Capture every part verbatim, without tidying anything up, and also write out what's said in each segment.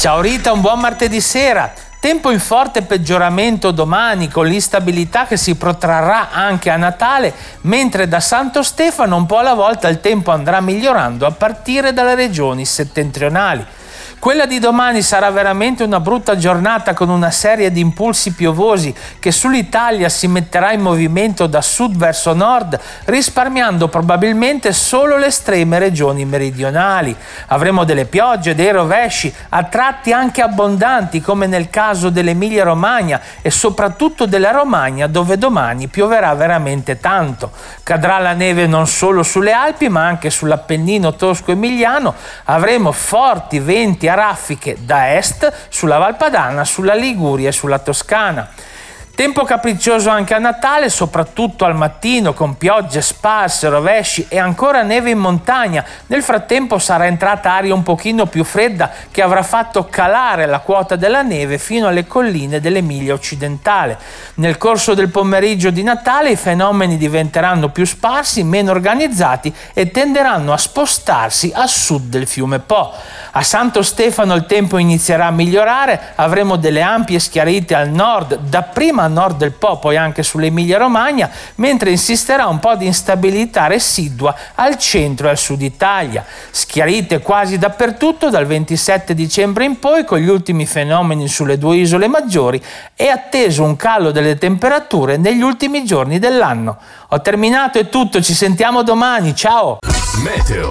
Ciao Rita, un buon martedì sera. Tempo in forte peggioramento domani, con l'instabilità che si protrarrà anche a Natale, mentre da Santo Stefano un po' alla volta il tempo andrà migliorando a partire dalle regioni settentrionali. Quella di domani sarà veramente una brutta giornata, con una serie di impulsi piovosi che sull'Italia si metterà in movimento da sud verso nord, risparmiando probabilmente solo le estreme regioni meridionali. Avremo delle piogge, dei rovesci, a tratti anche abbondanti, come nel caso dell'Emilia Romagna e soprattutto della Romagna, dove domani pioverà veramente tanto. Cadrà la neve non solo sulle Alpi, ma anche sull'Appennino tosco-emiliano. Avremo forti venti a raffiche da est, sulla Valpadana, sulla Liguria e sulla Toscana. Tempo capriccioso anche a Natale, soprattutto al mattino, con piogge sparse, rovesci e ancora neve in montagna. Nel frattempo sarà entrata aria un pochino più fredda, che avrà fatto calare la quota della neve fino alle colline dell'Emilia occidentale. Nel corso del pomeriggio di Natale i fenomeni diventeranno più sparsi, meno organizzati e tenderanno a spostarsi a sud del fiume Po. A Santo Stefano il tempo inizierà a migliorare, avremo delle ampie schiarite al nord, dapprima a nord del Po, poi anche sull'Emilia Romagna, mentre insisterà un po' di instabilità residua al centro e al sud Italia. Schiarite quasi dappertutto dal ventisette dicembre in poi, con gli ultimi fenomeni sulle due isole maggiori, è atteso un calo delle temperature negli ultimi giorni dell'anno. Ho terminato, è tutto, ci sentiamo domani, ciao! Meteo.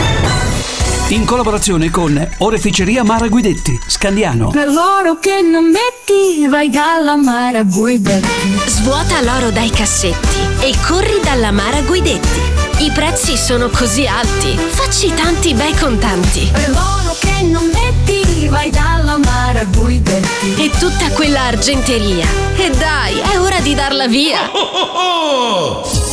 In collaborazione con Oreficeria Mara Guidetti, Scandiano. Per l'oro che non metti, vai dalla Mara Guidetti. Svuota l'oro dai cassetti e corri dalla Mara Guidetti. I prezzi sono così alti, facci tanti bei contanti. Per l'oro che non metti, vai dalla Mara Guidetti. E tutta quella argenteria. E dai, è ora di darla via. Oh, oh, oh.